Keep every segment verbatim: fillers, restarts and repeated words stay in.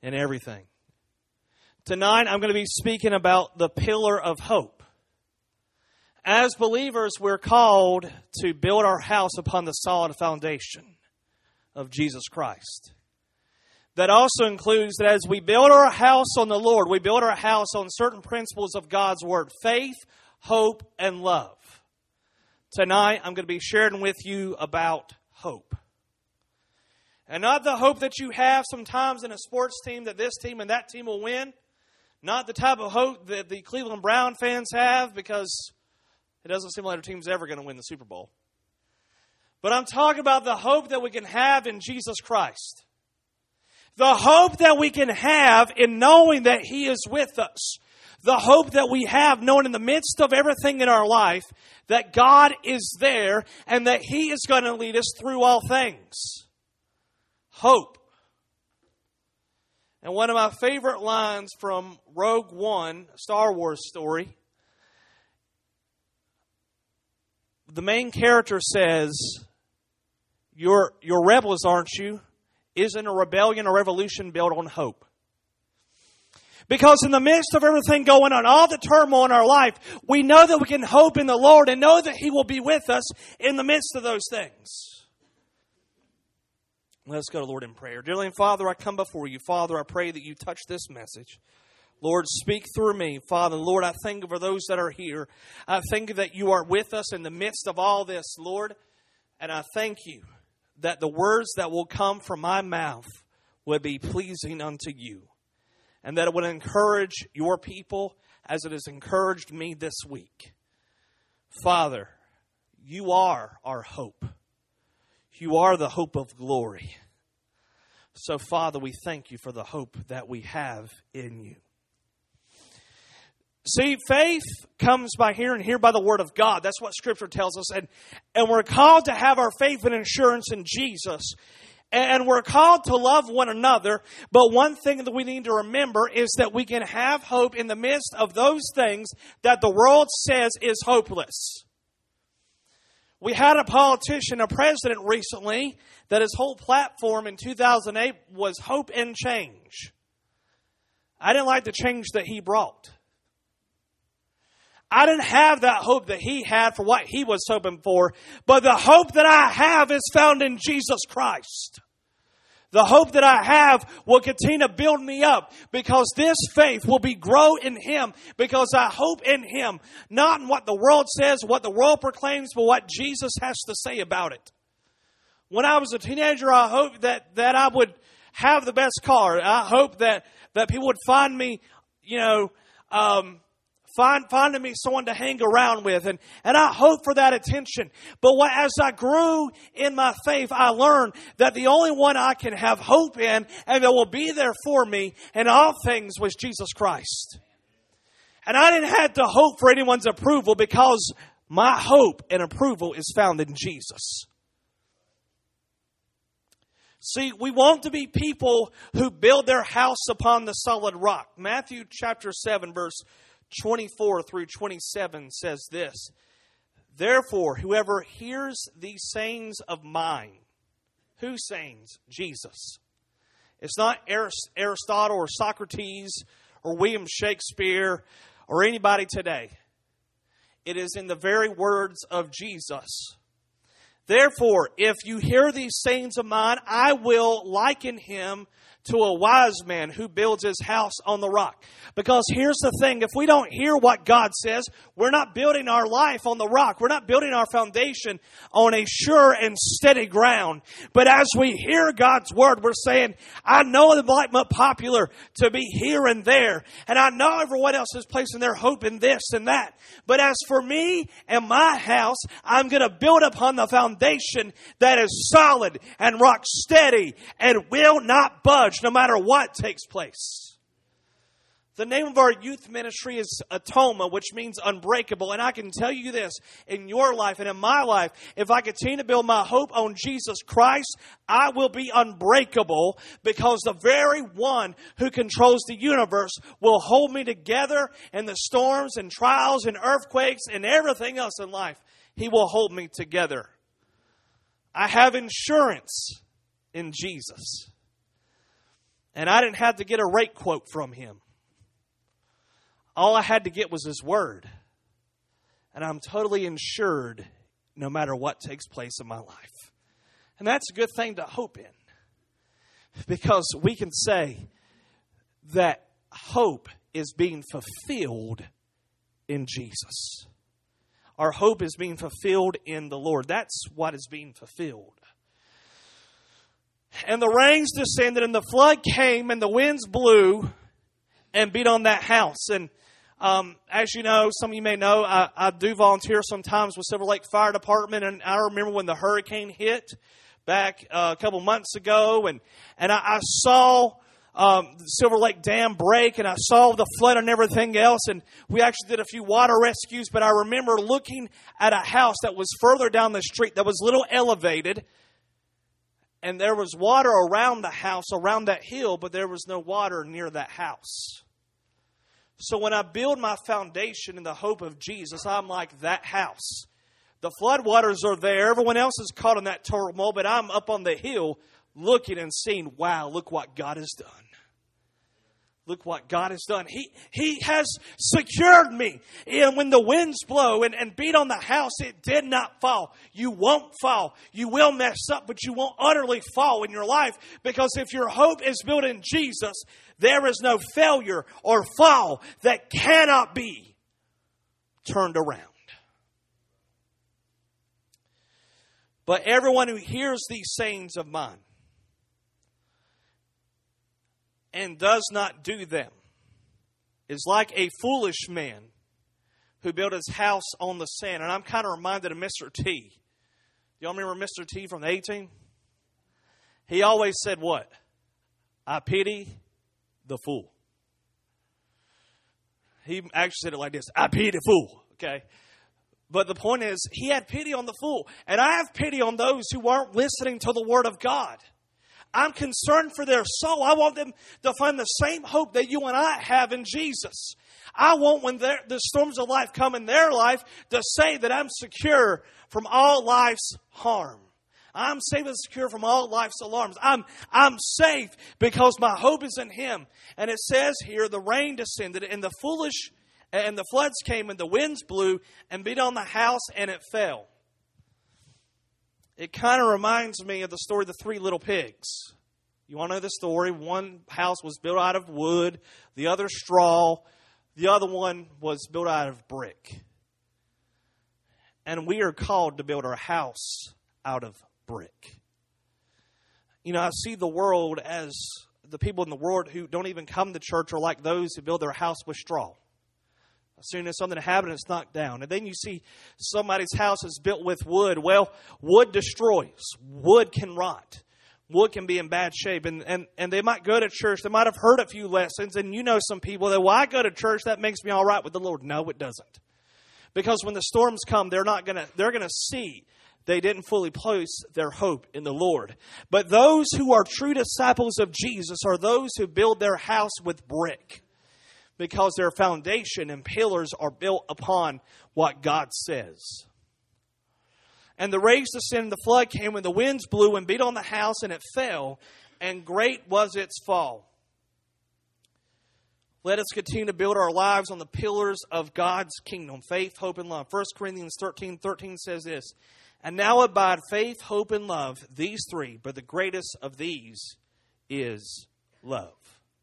in everything. Tonight, I'm going to be speaking about the pillar of hope. As believers, we're called to build our house upon the solid foundation of Jesus Christ. That also includes that as we build our house on the Lord, we build our house on certain principles of God's Word: faith, hope, and love. Tonight, I'm going to be sharing with you about hope. And not the hope that you have sometimes in a sports team that this team and that team will win. Not the type of hope that the Cleveland Brown fans have, because it doesn't seem like their team's ever going to win the Super Bowl. But I'm talking about the hope that we can have in Jesus Christ. The hope that we can have in knowing that He is with us. The hope that we have knowing in the midst of everything in our life that God is there and that He is going to lead us through all things. Hope. And one of my favorite lines from Rogue One, a Star Wars story, the main character says, You're, you're rebels, aren't you? Isn't a rebellion or revolution built on hope? Because in the midst of everything going on, all the turmoil in our life, we know that we can hope in the Lord and know that He will be with us in the midst of those things. Let's go to the Lord in prayer. Dear Heavenly Father, I come before you. Father, I pray that you touch this message. Lord, speak through me. Father, Lord, I thank you for those that are here. I thank you that you are with us in the midst of all this, Lord. And I thank you that the words that will come from my mouth would be pleasing unto you. And that it would encourage your people as it has encouraged me this week. Father, you are our hope. You are the hope of glory. So, Father, we thank you for the hope that we have in you. See, faith comes by hearing, hear by the Word of God. That's what Scripture tells us. And, and we're called to have our faith and assurance in Jesus. And we're called to love one another. But one thing that we need to remember is that we can have hope in the midst of those things that the world says is hopeless. We had a politician, a president recently, that his whole platform in two thousand eight was hope and change. I didn't like the change that he brought. I didn't have that hope that he had for what he was hoping for. But the hope that I have is found in Jesus Christ. The hope that I have will continue to build me up because this faith will be grow in Him because I hope in Him, not in what the world says, what the world proclaims, but what Jesus has to say about it. When I was a teenager, I hoped that, that I would have the best car. I hoped that, that people would find me, you know, um, Find, finding me someone to hang around with. And, and I hope for that attention. But what, as I grew in my faith, I learned that the only one I can have hope in and that will be there for me in all things was Jesus Christ. And I didn't have to hope for anyone's approval because my hope and approval is found in Jesus. See, we want to be people who build their house upon the solid rock. Matthew chapter seven, verse twenty-four through twenty-seven says this: Therefore, whoever hears these sayings of mine, whose sayings? Jesus. It's not Aristotle or Socrates or William Shakespeare or anybody today. It is in the very words of Jesus. Therefore, if you hear these sayings of mine, I will liken him to a wise man who builds his house on the rock. Because here's the thing, if we don't hear what God says, we're not building our life on the rock. We're not building our foundation on a sure and steady ground. But as we hear God's word, we're saying, I know it might be popular to be here and there. And I know everyone else is placing their hope in this and that. But as for me and my house, I'm going to build upon the foundation that is solid and rock steady and will not budge no matter what takes place. The name of our youth ministry is Atoma, which means unbreakable. And I can tell you this, in your life and in my life, if I continue to build my hope on Jesus Christ, I will be unbreakable because the very one who controls the universe will hold me together in the storms and trials and earthquakes and everything else in life. He will hold me together. I have insurance in Jesus. And I didn't have to get a rate quote from him. All I had to get was his word. And I'm totally insured no matter what takes place in my life. And that's a good thing to hope in. Because we can say that hope is being fulfilled in Jesus. Our hope is being fulfilled in the Lord. That's what is being fulfilled. And the rains descended, and the flood came, and the winds blew and beat on that house. And um, as you know, some of you may know, I, I do volunteer sometimes with Silver Lake Fire Department. And I remember when the hurricane hit back uh, a couple months ago, and and I, I saw um, the Silver Lake Dam break, and I saw the flood and everything else. And we actually did a few water rescues. But I remember looking at a house that was further down the street that was a little elevated. And there was water around the house, around that hill, but there was no water near that house. So when I build my foundation in the hope of Jesus, I'm like that house. The floodwaters are there. Everyone else is caught in that turmoil, but I'm up on the hill looking and seeing, wow, look what God has done. Look what God has done. He He has secured me. And when the winds blow and, and beat on the house, it did not fall. You won't fall. You will mess up, but you won't utterly fall in your life. Because if your hope is built in Jesus, there is no failure or fall that cannot be turned around. But everyone who hears these sayings of mine and does not do them is like a foolish man who built his house on the sand. And I'm kind of reminded of Mister T. Y'all remember Mister T from the A-Team? He always said what? I pity the fool. He actually said it like this. I pity the fool. Okay? But the point is, he had pity on the fool. And I have pity on those who aren't listening to the Word of God. I'm concerned for their soul. I want them to find the same hope that you and I have in Jesus. I want when the storms of life come in their life to say that I'm secure from all life's harm. I'm safe and secure from all life's alarms. I'm, I'm safe because my hope is in Him. And it says here, the rain descended and the foolish and the floods came and the winds blew and beat on the house and it fell. It kind of reminds me of the story of the three little pigs. You want to know the story? One house was built out of wood, the other straw, the other one was built out of brick. And we are called to build our house out of brick. You know, I see the world as the people in the world who don't even come to church are like those who build their house with straw. As soon as something happens, it's knocked down. And then you see somebody's house is built with wood. Well, wood destroys. Wood can rot. Wood can be in bad shape. And, and, and they might go to church. They might have heard a few lessons. And you know some people that, well, I go to church, that makes me all right with the Lord. No, it doesn't. Because when the storms come, they're not going to, they're going to see they didn't fully place their hope in the Lord. But those who are true disciples of Jesus are those who build their house with brick. Because their foundation and pillars are built upon what God says. And the rains descended, the flood came, and the winds blew and beat on the house, and it fell, and great was its fall. Let us continue to build our lives on the pillars of God's kingdom, faith, hope, and love. First Corinthians thirteen thirteen says this, and now abide faith, hope, and love, these three, but the greatest of these is love.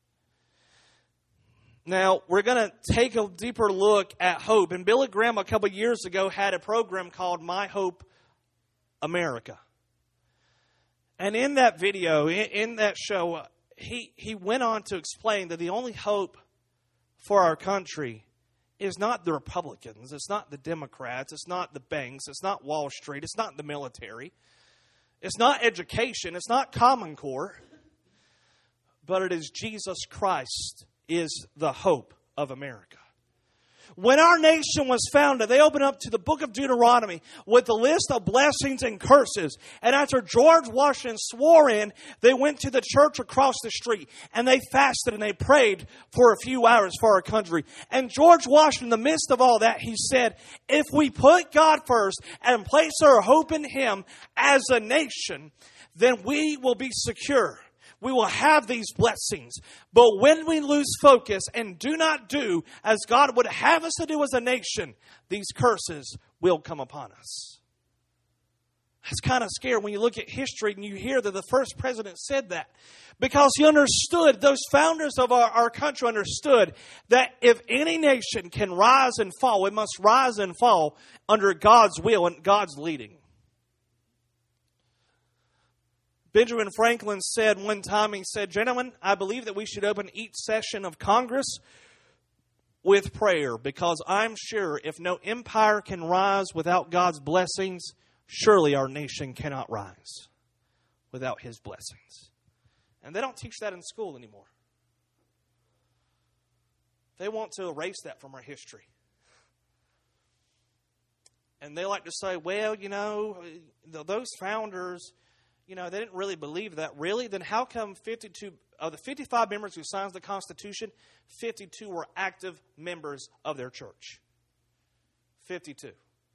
Now, we're going to take a deeper look at hope. And Billy Graham, a couple years ago, had a program called My Hope America. And in that video, in, in that show, he, he went on to explain that the only hope for our country is not the Republicans. It's not the Democrats. It's not the banks. It's not Wall Street. It's not the military. It's not education. It's not Common Core. But it is Jesus Christ is the hope of America. When our nation was founded, they opened up to the book of Deuteronomy with a list of blessings and curses. And after George Washington swore in, they went to the church across the street and they fasted and they prayed for a few hours for our country. And George Washington, in the midst of all that, he said, if we put God first and place our hope in Him as a nation, then we will be secure. We will have these blessings. But when we lose focus and do not do as God would have us to do as a nation, these curses will come upon us. It's kind of scary when you look at history and you hear that the first president said that. Because he understood, those founders of our, our country understood that if any nation can rise and fall, it must rise and fall under God's will and God's leading. Benjamin Franklin said one time, he said, "Gentlemen, I believe that we should open each session of Congress with prayer, because I'm sure if no empire can rise without God's blessings, surely our nation cannot rise without His blessings." And they don't teach that in school anymore. They want to erase that from our history. And they like to say, well, you know, those founders, you know, they didn't really believe that. Really? Then how come fifty-two of the fifty-five members who signed the Constitution, fifty-two were active members of their church? fifty-two.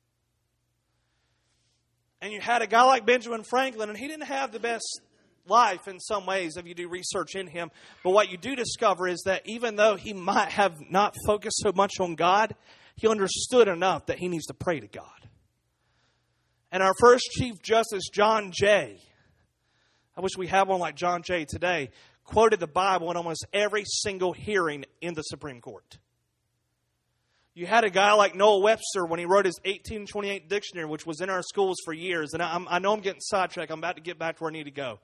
And you had a guy like Benjamin Franklin, and he didn't have the best life in some ways if you do research in him. But what you do discover is that even though he might have not focused so much on God, he understood enough that he needs to pray to God. And our first Chief Justice, John Jay, I wish we had one like John Jay today, quoted the Bible in almost every single hearing in the Supreme Court. You had a guy like Noah Webster when he wrote his eighteen twenty-eight dictionary, which was in our schools for years. And I, I know I'm getting sidetracked. I'm about to get back to where I need to go.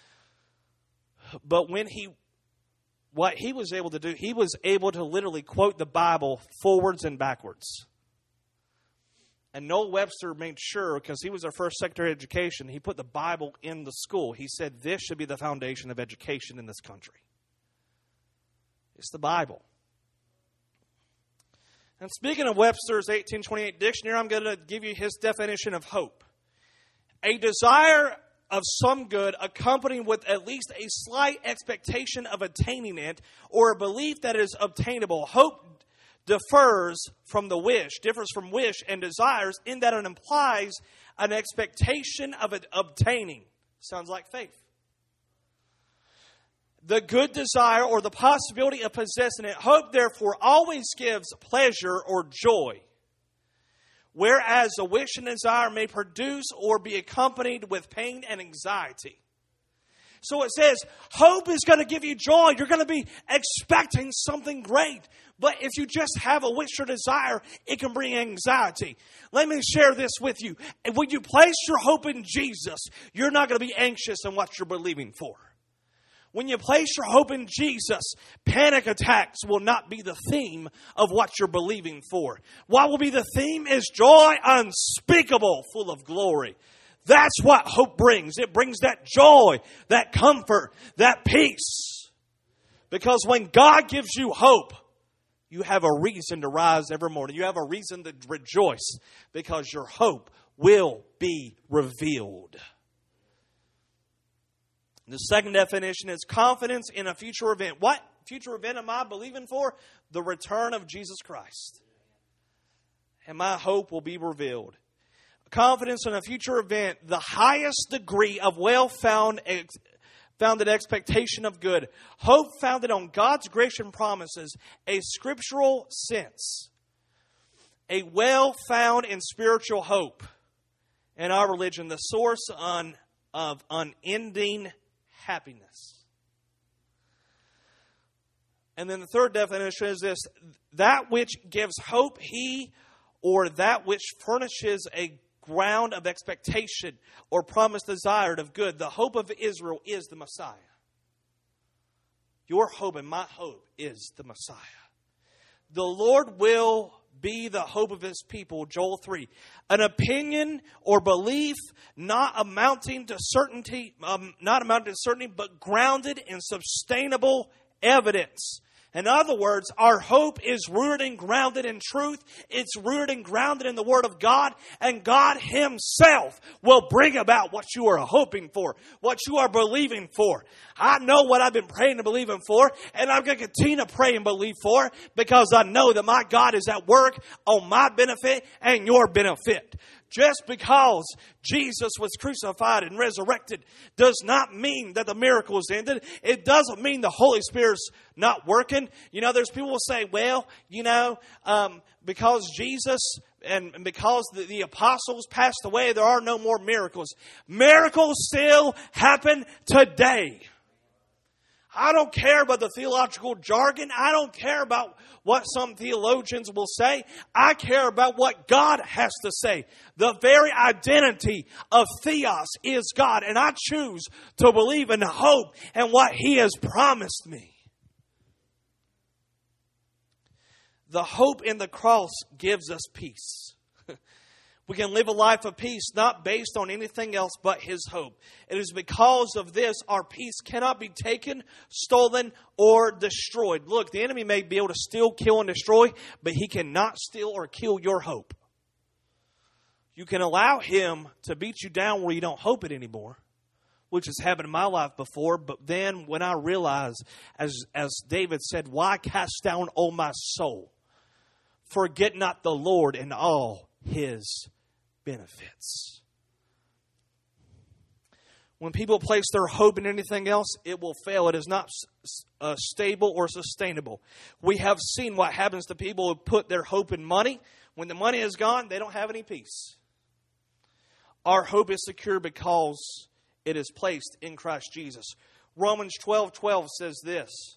But when he, what he was able to do, he was able to literally quote the Bible forwards and backwards. And Noah Webster made sure, because he was our first Secretary of Education, he put the Bible in the school. He said this should be the foundation of education in this country. It's the Bible. And speaking of Webster's eighteen twenty-eight dictionary, I'm going to give you his definition of hope. A desire of some good accompanied with at least a slight expectation of attaining it, or a belief that it is obtainable. Hope differs from the wish, differs from wish and desires in that it implies an expectation of it obtaining. Sounds like faith. The good desire or the possibility of possessing it. Hope, therefore, always gives pleasure or joy, whereas a wish and desire may produce or be accompanied with pain and anxiety. So it says, hope is going to give you joy. You're going to be expecting something great. But if you just have a wish or desire, it can bring anxiety. Let me share this with you. And when you place your hope in Jesus, you're not going to be anxious in what you're believing for. When you place your hope in Jesus, panic attacks will not be the theme of what you're believing for. What will be the theme is joy unspeakable, full of glory. That's what hope brings. It brings that joy, that comfort, that peace. Because when God gives you hope, you have a reason to rise every morning. You have a reason to rejoice because your hope will be revealed. The second definition is confidence in a future event. What future event am I believing for? The return of Jesus Christ. And my hope will be revealed. Confidence in a future event, the highest degree of well-founded founded expectation of good. Hope founded on God's grace and promises, a scriptural sense. A well-found and spiritual hope in our religion, the source on, of unending happiness. And then the third definition is this: that which gives hope, he or that which furnishes a ground of expectation or promise desired of good. The hope of Israel is the Messiah. Your hope and my hope is the Messiah. The Lord will be the hope of His people, Joel three. An opinion or belief not amounting to certainty, um, not amounting to certainty, but grounded in sustainable evidence. In other words, our hope is rooted and grounded in truth. It's rooted and grounded in the Word of God. And God Himself will bring about what you are hoping for, what you are believing for. I know what I've been praying and believing for, and I'm going to continue to pray and believe for, because I know that my God is at work on my benefit and your benefit. Just because Jesus was crucified and resurrected does not mean that the miracle is ended. It doesn't mean the Holy Spirit's not working. You know, there's people who say, well, you know, um, because Jesus and because the, the apostles passed away, there are no more miracles. Miracles still happen today. I don't care about the theological jargon. I don't care about what some theologians will say. I care about what God has to say. The very identity of Theos is God. And I choose to believe and hope in what He has promised me. The hope in the cross gives us peace. We can live a life of peace not based on anything else but His hope. It is because of this our peace cannot be taken, stolen, or destroyed. Look, the enemy may be able to steal, kill, and destroy, but he cannot steal or kill your hope. You can allow him to beat you down where you don't hope it anymore, which has happened in my life before. But then when I realized, as, as David said, why cast down, O my soul? Forget not the Lord in all His benefits. When people place their hope in anything else, it will fail. It is not uh, stable or sustainable. We have seen what happens to people who put their hope in money. When the money is gone, they don't have any peace. Our hope is secure because it is placed in Christ Jesus. Romans twelve twelve says this: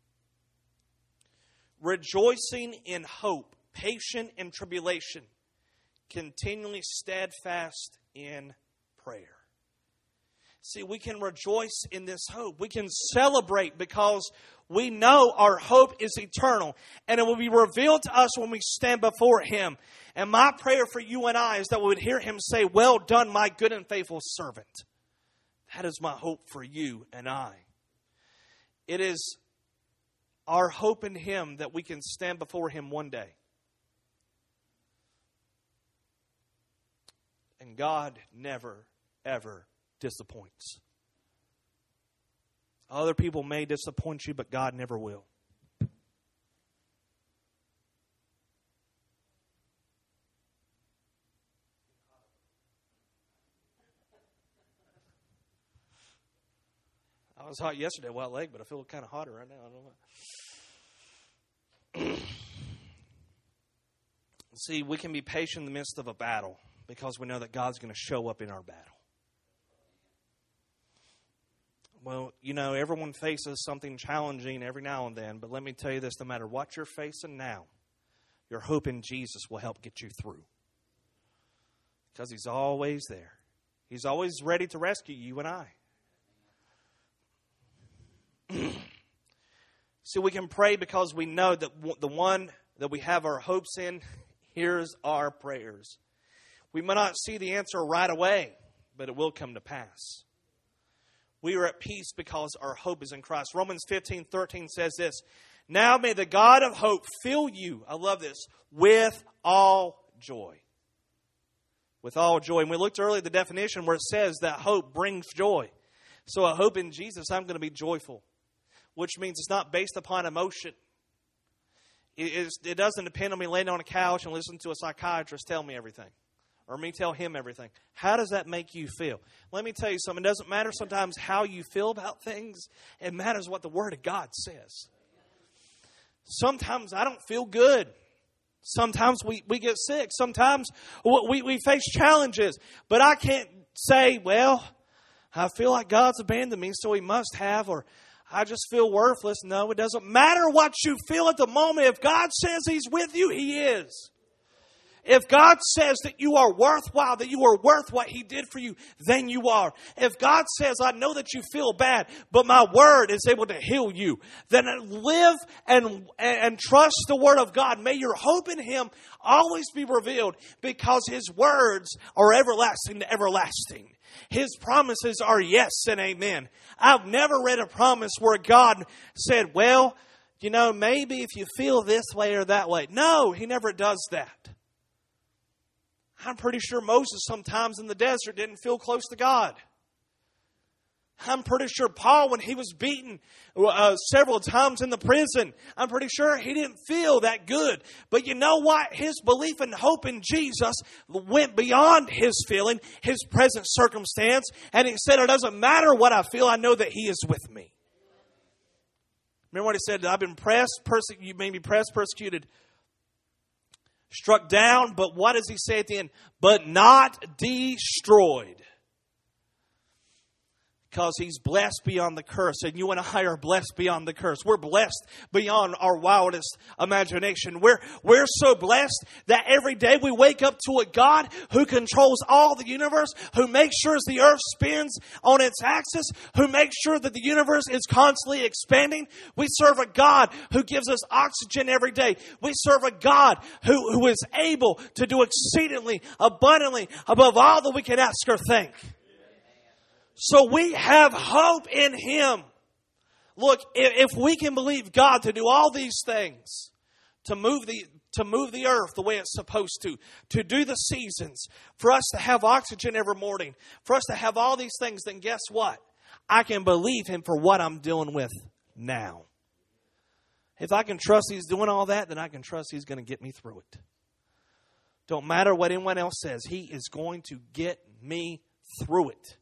rejoicing in hope, patient in tribulation, continually steadfast in prayer. See, we can rejoice in this hope. We can celebrate because we know our hope is eternal. And it will be revealed to us when we stand before Him. And my prayer for you and I is that we would hear Him say, well done, my good and faithful servant. That is my hope for you and I. It is our hope in Him that we can stand before Him one day. And God never, ever disappoints. Other people may disappoint you, but God never will. I was hot yesterday, Wild Lake, but I feel kind of hotter right now. I don't know. See, we can be patient in the midst of a battle because we know that God's going to show up in our battle. Well, you know, everyone faces something challenging every now and then, but let me tell you this, no matter what you're facing now, your hope in Jesus will help get you through. Because He's always there. He's always ready to rescue you and I. See, we can pray because we know that the one that we have our hopes in hears our prayers. We may not see the answer right away, but it will come to pass. We are at peace because our hope is in Christ. Romans fifteen thirteen says this: now may the God of hope fill you, I love this, with all joy. With all joy. And we looked earlier at the definition where it says that hope brings joy. So a hope in Jesus, I'm going to be joyful. Which means it's not based upon emotion. It, is, it doesn't depend on me laying on a couch and listening to a psychiatrist tell me everything. Or me tell him everything. How does that make you feel? Let me tell you something. It doesn't matter sometimes how you feel about things. It matters what the Word of God says. Sometimes I don't feel good. Sometimes we, we get sick. Sometimes we, we face challenges. But I can't say, well, I feel like God's abandoned me, so He must have. Or I just feel worthless. No, it doesn't matter what you feel at the moment. If God says He's with you, He is. If God says that you are worthwhile, that you are worth what He did for you, then you are. If God says, I know that you feel bad, but my word is able to heal you, then live and, and trust the Word of God. May your hope in Him always be revealed because His words are everlasting to everlasting. His promises are yes and amen. I've never read a promise where God said, well, you know, maybe if you feel this way or that way. No, He never does that. I'm pretty sure Moses sometimes in the desert didn't feel close to God. I'm pretty sure Paul, when he was beaten uh, several times in the prison, I'm pretty sure he didn't feel that good. But you know what? His belief and hope in Jesus went beyond his feeling, his present circumstance. And he said, it doesn't matter what I feel, I know that he is with me. Remember what he said? I've been pressed, perse- you made me pressed, persecuted, struck down. But what does he say at the end? But not destroyed. Because he's blessed beyond the curse. And you and I are blessed beyond the curse. We're blessed beyond our wildest imagination. We're, we're so blessed that every day we wake up to a God who controls all the universe, who makes sure the earth spins on its axis, who makes sure that the universe is constantly expanding. We serve a God who gives us oxygen every day. We serve a God who, who is able to do exceedingly, abundantly, above all that we can ask or think. So we have hope in Him. Look, if we can believe God to do all these things, to move the to move the earth the way it's supposed to, to do the seasons, for us to have oxygen every morning, for us to have all these things, then guess what? I can believe Him for what I'm dealing with now. If I can trust He's doing all that, then I can trust He's going to get me through it. Don't matter what anyone else says. He is going to get me through it.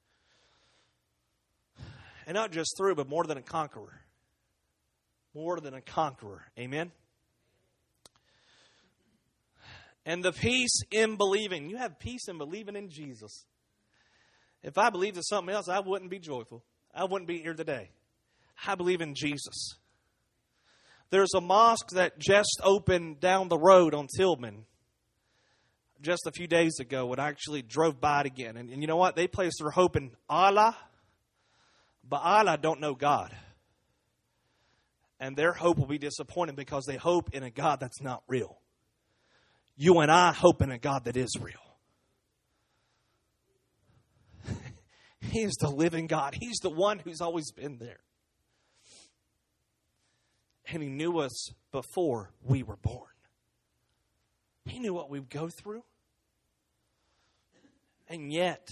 And not just through, but more than a conqueror. More than a conqueror. Amen? And the peace in believing. You have peace in believing in Jesus. If I believed in something else, I wouldn't be joyful. I wouldn't be here today. I believe in Jesus. There's a mosque that just opened down the road on Tillman just a few days ago when I actually drove by it again. And, and you know what? They place their hope in Allah. But Allah don't know God. And their hope will be disappointed because they hope in a God that's not real. You and I hope in a God that is real. He is the living God. He's the one who's always been there. And He knew us before we were born. He knew what we'd go through. And yet,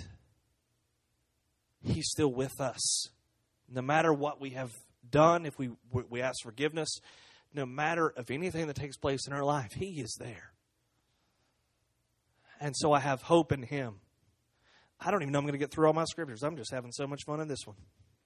He's still with us. No matter what we have done, if we we ask forgiveness, no matter of anything that takes place in our life, He is there. And so I have hope in Him. I don't even know I'm going to get through all my scriptures. I'm just having so much fun in this one.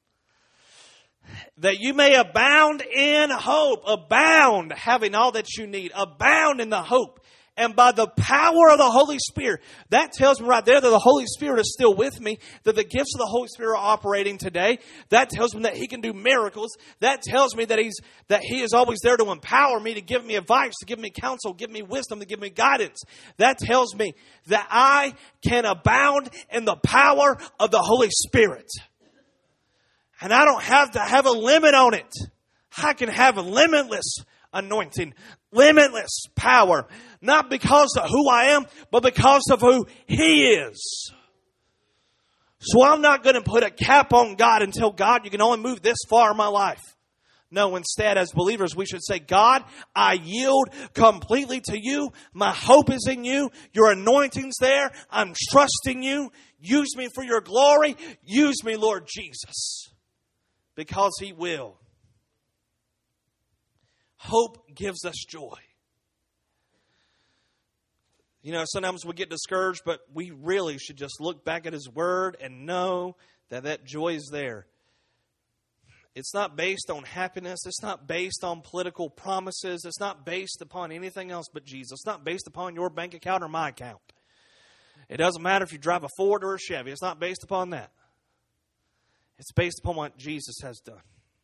That you may abound in hope. Abound, having all that you need. Abound in the hope. And by the power of the Holy Spirit, that tells me right there that the Holy Spirit is still with me, that the gifts of the Holy Spirit are operating today. That tells me that He can do miracles. That tells me that He's that He is always there to empower me, to give me advice, to give me counsel, give me wisdom, to give me guidance. That tells me that I can abound in the power of the Holy Spirit. And I don't have to have a limit on it. I can have a limitless anointing, limitless power, not because of who I am, but because of who He is. So I'm not going to put a cap on God and tell God, you can only move this far in my life. No, instead, as believers, we should say, God, I yield completely to You. My hope is in You. Your anointing's there. I'm trusting You. Use me for Your glory. Use me, Lord Jesus, because He will. Hope gives us joy. You know, sometimes we get discouraged, but we really should just look back at His Word and know that that joy is there. It's not based on happiness. It's not based on political promises. It's not based upon anything else but Jesus. It's not based upon your bank account or my account. It doesn't matter if you drive a Ford or a Chevy. It's not based upon that. It's based upon what Jesus has done.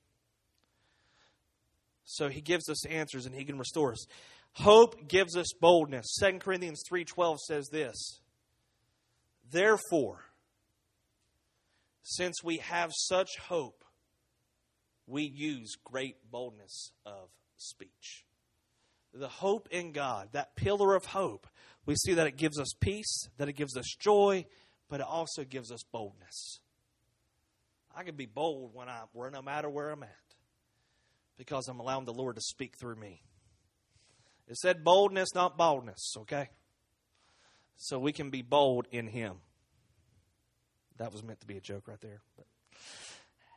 So He gives us answers and He can restore us. Hope gives us boldness. Second Corinthians three twelve says this. Therefore, since we have such hope, we use great boldness of speech. The hope in God, that pillar of hope, we see that it gives us peace, that it gives us joy, but it also gives us boldness. I can be bold when I, no matter where I'm at, because I'm allowing the Lord to speak through me. It said boldness, not baldness, okay? So we can be bold in Him. That was meant to be a joke right there. But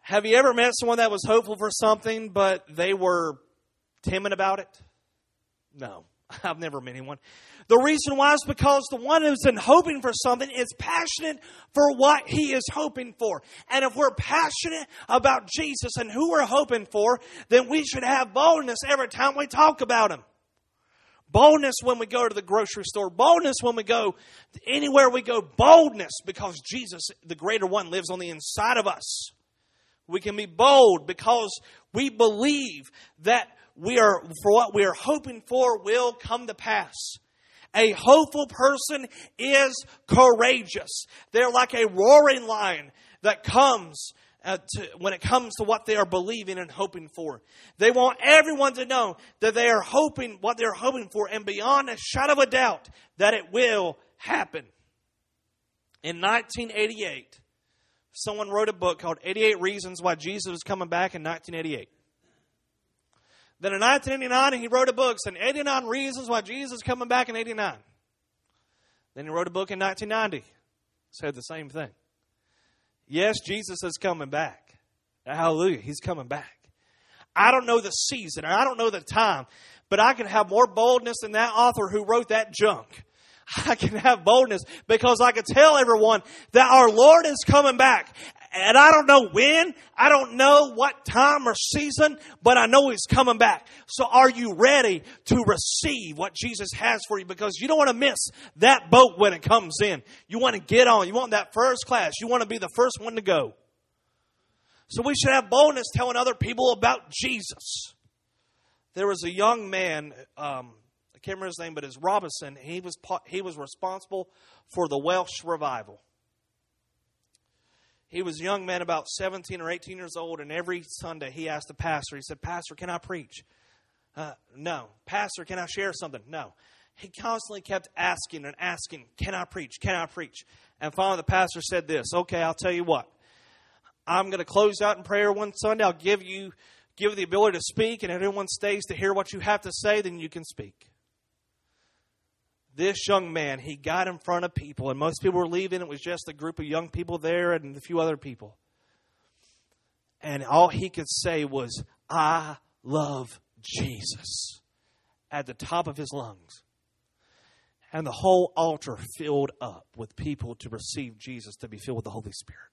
Have you ever met someone that was hopeful for something, but they were timid about it? No, I've never met anyone. The reason why is because the one who's been hoping for something is passionate for what he is hoping for. And if we're passionate about Jesus and who we're hoping for, then we should have boldness every time we talk about Him. Boldness when we go to the grocery store. Boldness when we go anywhere we go. Boldness because Jesus, the greater one, lives on the inside of us. We can be bold because we believe that we are, for what we are hoping for will come to pass. A hopeful person is courageous. They're like a roaring lion that comes uh, to, when it comes to what they are believing and hoping for. They want everyone to know that they are hoping what they're hoping for, and beyond a shadow of a doubt that it will happen. In nineteen eighty-eight, someone wrote a book called eighty-eight Reasons Why Jesus Was Coming Back in nineteen eighty-eight. Then in nineteen eighty-nine, he wrote a book saying eighty-nine Reasons Why Jesus is Coming Back in eighty-nine. Then he wrote a book in nineteen ninety. Said the same thing. Yes, Jesus is coming back. Hallelujah. He's coming back. I don't know the season. I don't know the time. But I can have more boldness than that author who wrote that junk. I can have boldness because I can tell everyone that our Lord is coming back. And I don't know when, I don't know what time or season, but I know He's coming back. So are you ready to receive what Jesus has for you? Because you don't want to miss that boat when it comes in. You want to get on. You want that first class. You want to be the first one to go. So we should have boldness telling other people about Jesus. There was a young man, um, I can't remember his name, but it's Robinson. He was he was responsible for the Welsh revival. He was a young man about seventeen or eighteen years old, and every Sunday he asked the pastor, he said, Pastor, can I preach? Uh, no. Pastor, can I share something? No. He constantly kept asking and asking, can I preach? Can I preach? And finally the pastor said this, okay, I'll tell you what. I'm going to close out in prayer one Sunday. I'll give you, give you the ability to speak, and if everyone stays to hear what you have to say, then you can speak. This young man, he got in front of people, and most people were leaving. It was just a group of young people there and a few other people. And all he could say was, I love Jesus, at the top of his lungs. And the whole altar filled up with people to receive Jesus, to be filled with the Holy Spirit.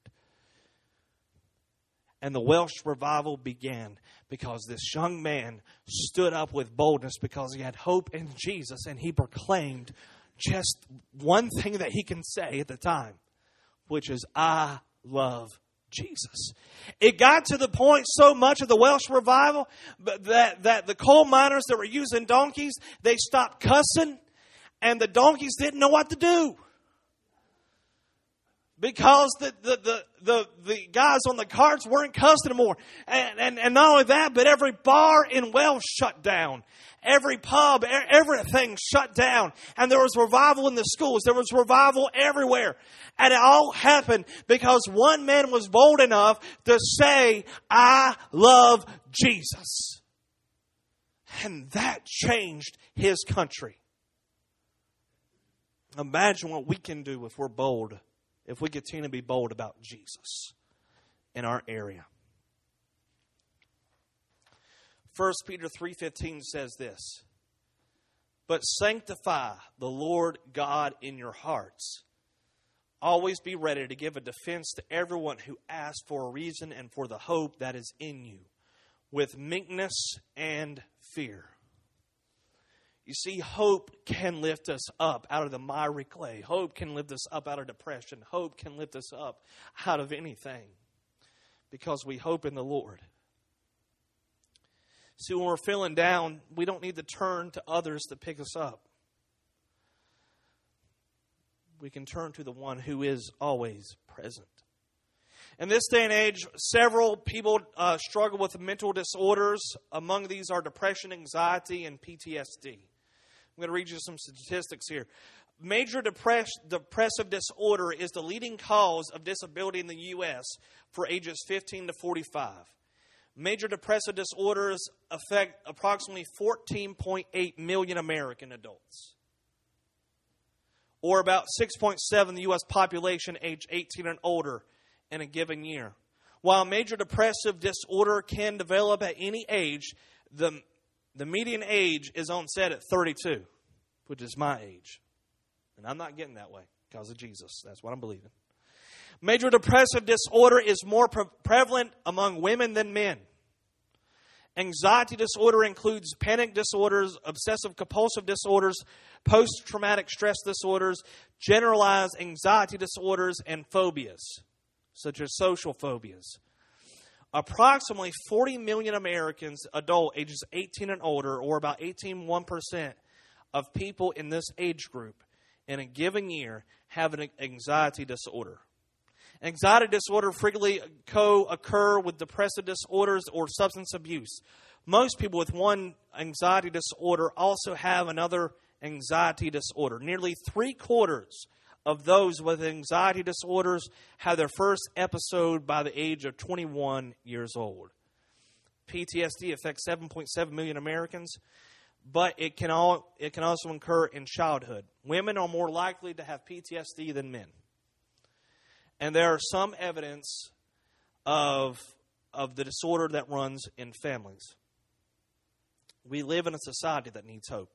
And the Welsh revival began because this young man stood up with boldness because he had hope in Jesus, and he proclaimed just one thing that he can say at the time, which is, I love Jesus. It got to the point so much of the Welsh revival that, that the coal miners that were using donkeys, they stopped cussing, and the donkeys didn't know what to do. Because the, the, the, the, the guys on the carts weren't cussing anymore. And, and, and not only that, but every bar in Welsh shut down. Every pub, everything shut down. And there was revival in the schools. There was revival everywhere. And it all happened because one man was bold enough to say, I love Jesus. And that changed his country. Imagine what we can do if we're bold. If we continue to be bold about Jesus in our area. First Peter three fifteen says this. But sanctify the Lord God in your hearts. Always be ready to give a defense to everyone who asks for a reason and for the hope that is in you, with meekness and fear. You see, hope can lift us up out of the miry clay. Hope can lift us up out of depression. Hope can lift us up out of anything because we hope in the Lord. See, when we're feeling down, we don't need to turn to others to pick us up. We can turn to the one who is always present. In this day and age, several people uh, struggle with mental disorders. Among these are depression, anxiety, and P T S D. I'm going to read you some statistics here. Major depress- depressive disorder is the leading cause of disability in the U S for ages fifteen to forty-five. Major depressive disorders affect approximately fourteen point eight million American adults, or about six point seven the U S population age eighteen and older in a given year. While major depressive disorder can develop at any age, the, the median age is onset at thirty-two, which is my age. And I'm not getting that way because of Jesus. That's what I'm believing. Major depressive disorder is more pre- prevalent among women than men. Anxiety disorder includes panic disorders, obsessive compulsive disorders, post-traumatic stress disorders, generalized anxiety disorders, and phobias, such as social phobias. Approximately forty million Americans, adult ages eighteen and older, or about eighteen point one percent of people in this age group in a given year have an anxiety disorder. Anxiety disorder frequently co-occur with depressive disorders or substance abuse. Most people with one anxiety disorder also have another anxiety disorder. Nearly three quarters of those with anxiety disorders have their first episode by the age of twenty-one years old. P T S D affects seven point seven million Americans, but it can all it can also occur in childhood. Women are more likely to have P T S D than men. And there are some evidence of, of the disorder that runs in families. We live in a society that needs hope.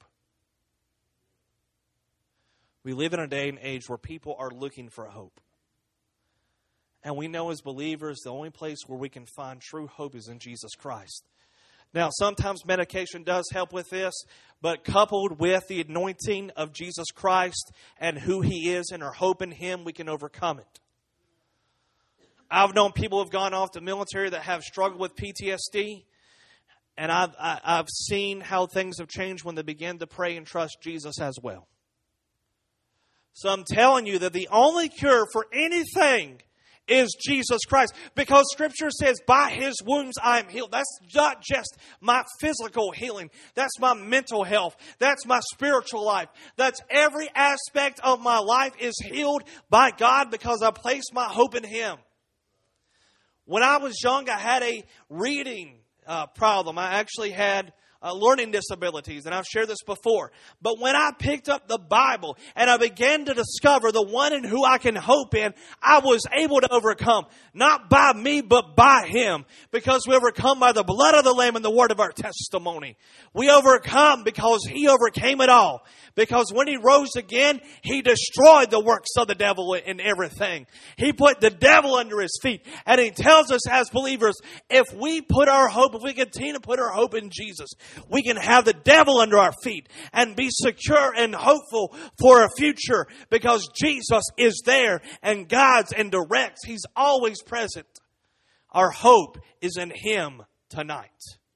We live in a day and age where people are looking for hope. And we know as believers, the only place where we can find true hope is in Jesus Christ. Now, sometimes medication does help with this, but coupled with the anointing of Jesus Christ and who He is and our hope in Him, we can overcome it. I've known people who have gone off the military that have struggled with P T S D. And I've, I, I've seen how things have changed when they begin to pray and trust Jesus as well. So I'm telling you that the only cure for anything is Jesus Christ. Because Scripture says, by His wounds I am healed. That's not just my physical healing. That's my mental health. That's my spiritual life. That's every aspect of my life is healed by God because I place my hope in Him. When I was young, I had a reading uh, problem. I actually had uh, learning disabilities, and I've shared this before. But when I picked up the Bible and I began to discover the one in who I can hope in, I was able to overcome. Not by me, but by Him. Because we overcome by the blood of the Lamb and the word of our testimony. We overcome because He overcame it all. Because when He rose again, He destroyed the works of the devil and everything. He put the devil under His feet. And He tells us as believers, if we put our hope, if we continue to put our hope in Jesus, we can have the devil under our feet and be secure and hopeful for a future because Jesus is there and guides and directs. He's always present. Our hope is in Him tonight.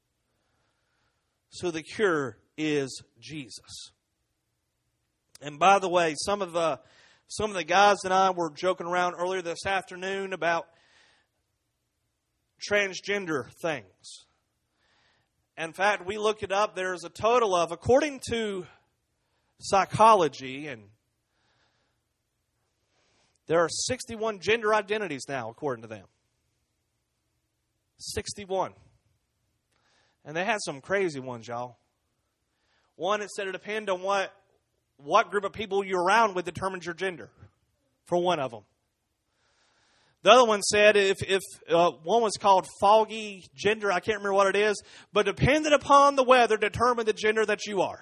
So the cure is Jesus. And by the way, some of the some of the guys and I were joking around earlier this afternoon about transgender things. In fact, we looked it up. There's a total of, according to psychology, and there are sixty-one gender identities now, according to them. sixty-one. And they had some crazy ones, y'all. One, it said it depends on what, what group of people you're around with determines your gender, for one of them. The other one said if, if uh, one was called foggy gender, I can't remember what it is, but dependent upon the weather, determine the gender that you are.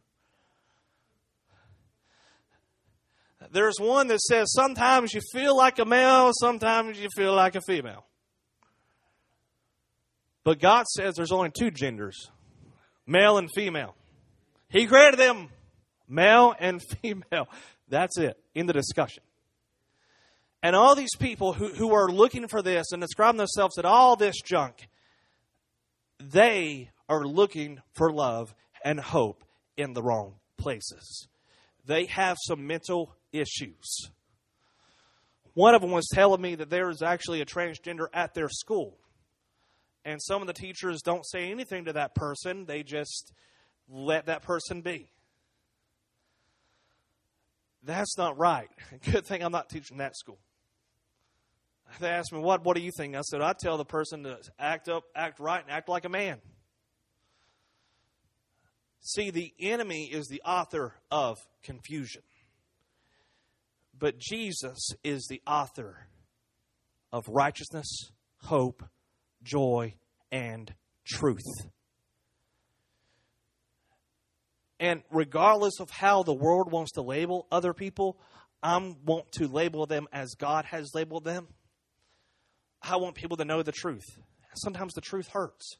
There's one that says sometimes you feel like a male, sometimes you feel like a female. But God says there's only two genders, male and female. He created them male and female. That's it. In the discussion. And all these people who, who are looking for this and describing themselves at all this junk, they are looking for love and hope in the wrong places. They have some mental issues. One of them was telling me that there is actually a transgender at their school. And some of the teachers don't say anything to that person. They just let that person be. That's not right. Good thing I'm not teaching that school. They asked me, what, what do you think? I said, I tell the person to act up, act right, and act like a man. See, the enemy is the author of confusion. But Jesus is the author of righteousness, hope, joy, and truth. And regardless of how the world wants to label other people, I want to label them as God has labeled them. I want people to know the truth. Sometimes the truth hurts.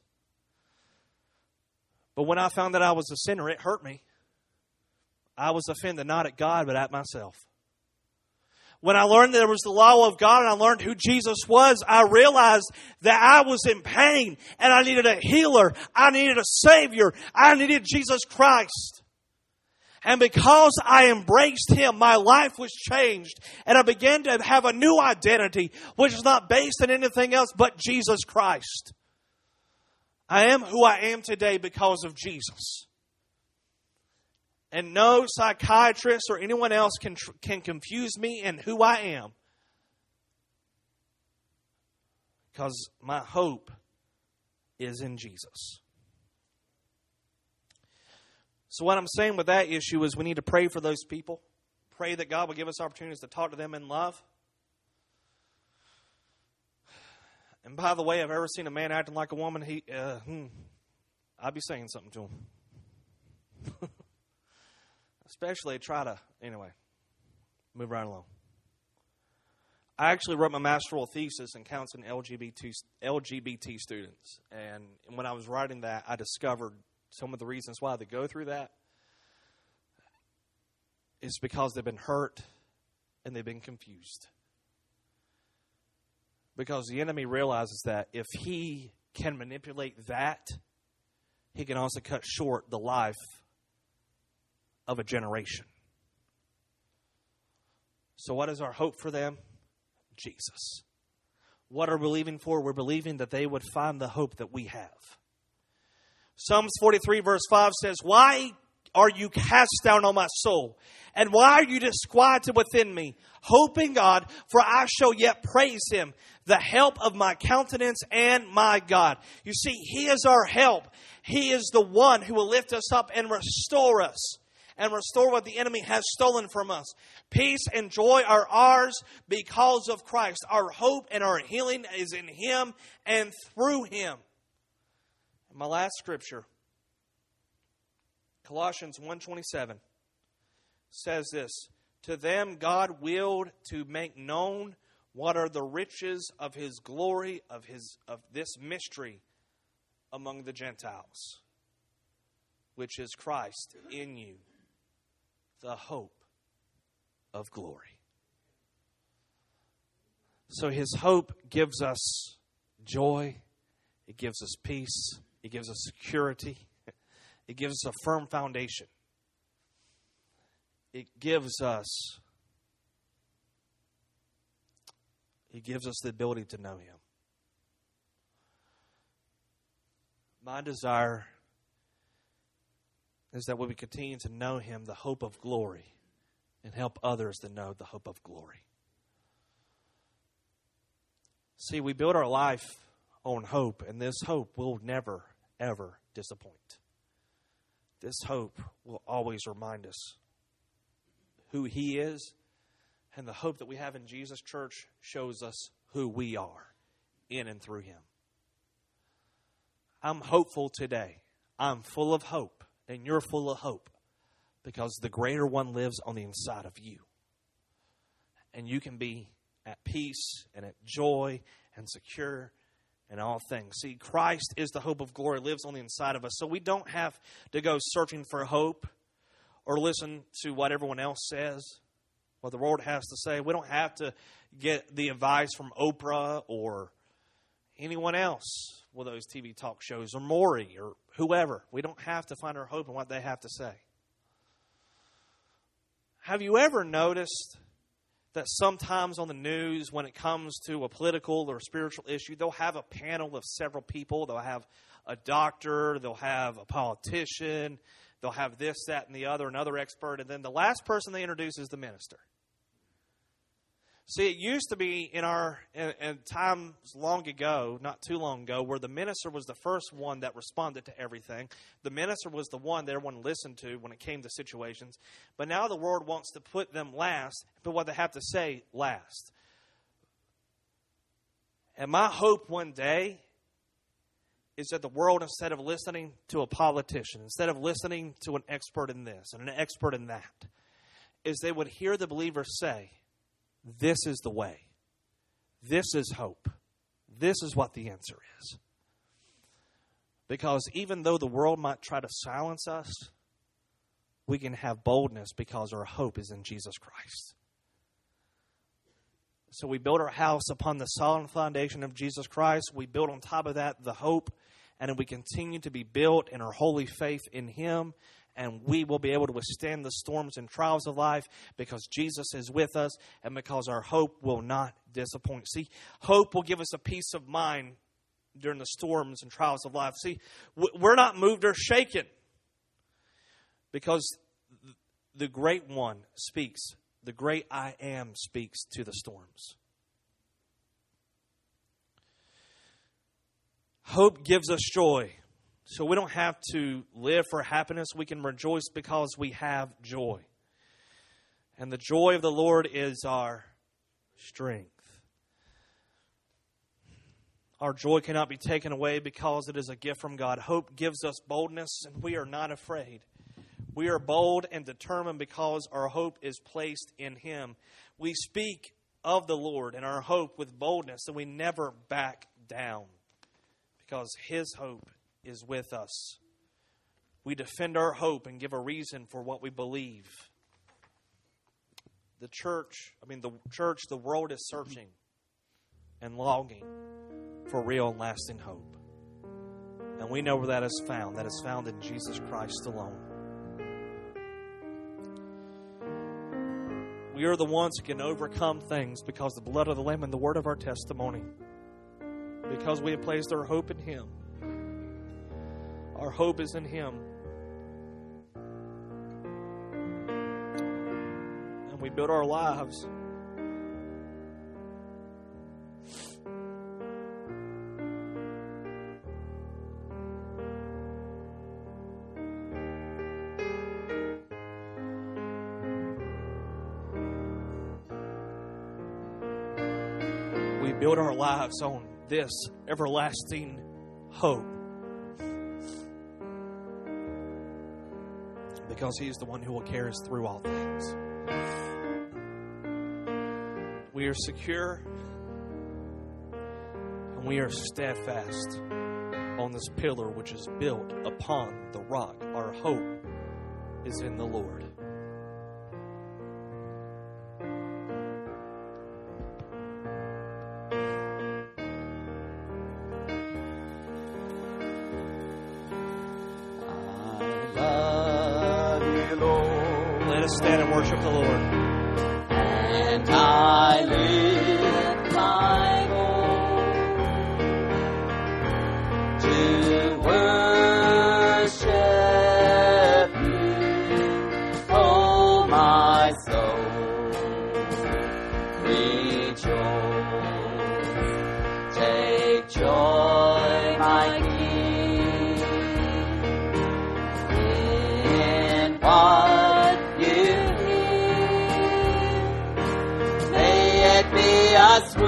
But when I found that I was a sinner, it hurt me. I was offended not at God, but at myself. When I learned that there was the law of God and I learned who Jesus was, I realized that I was in pain and I needed a healer. I needed a Savior. I needed Jesus Christ. And because I embraced Him, my life was changed. And I began to have a new identity, which is not based on anything else but Jesus Christ. I am who I am today because of Jesus. And no psychiatrist or anyone else can, can confuse me in who I am. Because my hope is in Jesus. So what I'm saying with that issue is we need to pray for those people. Pray that God will give us opportunities to talk to them in love. And by the way, I've ever seen a man acting like a woman, he, uh, hmm, I'd be saying something to him. Especially try to, anyway, move right along. I actually wrote my master's thesis in counseling L G B T, L G B T students. And when I was writing that, I discovered some of the reasons why they go through that is because they've been hurt and they've been confused. Because the enemy realizes that if he can manipulate that, he can also cut short the life of a generation. So what is our hope for them? Jesus. What are we believing for? We're believing that they would find the hope that we have. Psalms forty-three verse five says, "Why are you cast down, O my soul? And why are you disquieted within me? Hope in God, for I shall yet praise Him, the help of my countenance and my God." You see, He is our help. He is the one who will lift us up and restore us. And restore what the enemy has stolen from us. Peace and joy are ours because of Christ. Our hope and our healing is in Him and through Him. My last scripture, Colossians one twenty-seven, says this: "To them God willed to make known what are the riches of His glory, of His of this mystery among the Gentiles, which is Christ in you, the hope of glory." So His hope gives us joy. It gives us peace. It gives us security. It gives us a firm foundation. It gives us, it gives us the ability to know Him. My desire is that when we continue to know Him, the hope of glory, and help others to know the hope of glory. See, we build our life on hope, and this hope will never, ever disappoint. This hope will always remind us who He is, and the hope that we have in Jesus, church, shows us who we are in and through Him. I'm hopeful today. I'm full of hope, and you're full of hope because the greater one lives on the inside of you. And you can be at peace and at joy and secure in all things. See, Christ is the hope of glory, lives on the inside of us. So we don't have to go searching for hope or listen to what everyone else says, what the world has to say. We don't have to get the advice from Oprah or anyone else with those T V talk shows, or Maury or whoever. We don't have to find our hope in what they have to say. Have you ever noticed that sometimes on the news, when it comes to a political or spiritual issue, they'll have a panel of several people. They'll have a doctor, they'll have a politician, they'll have this, that, and the other, another expert, and then the last person they introduce is the minister. See, it used to be in our in, in times long ago, not too long ago, where the minister was the first one that responded to everything. The minister was the one that everyone listened to when it came to situations. But now the world wants to put them last, put what they have to say last. And my hope one day is that the world, instead of listening to a politician, instead of listening to an expert in this and an expert in that, is they would hear the believers say, this is the way. This is hope. This is what the answer is. Because even though the world might try to silence us, we can have boldness because our hope is in Jesus Christ. So we build our house upon the solid foundation of Jesus Christ. We build on top of that the hope. And then we continue to be built in our holy faith in Him. And we will be able to withstand the storms and trials of life because Jesus is with us and because our hope will not disappoint. See, hope will give us a peace of mind during the storms and trials of life. See, we're not moved or shaken because the Great One speaks. The great I Am speaks to the storms. Hope gives us joy. So we don't have to live for happiness. We can rejoice because we have joy. And the joy of the Lord is our strength. Our joy cannot be taken away because it is a gift from God. Hope gives us boldness, and we are not afraid. We are bold and determined because our hope is placed in Him. We speak of the Lord and our hope with boldness, and we never back down because His hope is with us. We defend our hope and give a reason for what we believe. The church, I mean the church, the world is searching and longing for real and lasting hope. And we know where that is found. That is found in Jesus Christ alone. We are the ones who can overcome things because the blood of the Lamb and the word of our testimony. Because we have placed our hope in Him. Our hope is in Him. And we build our lives we build our lives on this everlasting hope. Because He is the one who will carry us through all things. We are secure and we are steadfast on this pillar which is built upon the rock. Our hope is in the Lord. Stand and worship the Lord. And I lift my voice to worship You, oh my soul, rejoice, take joy, my King, in what a sweet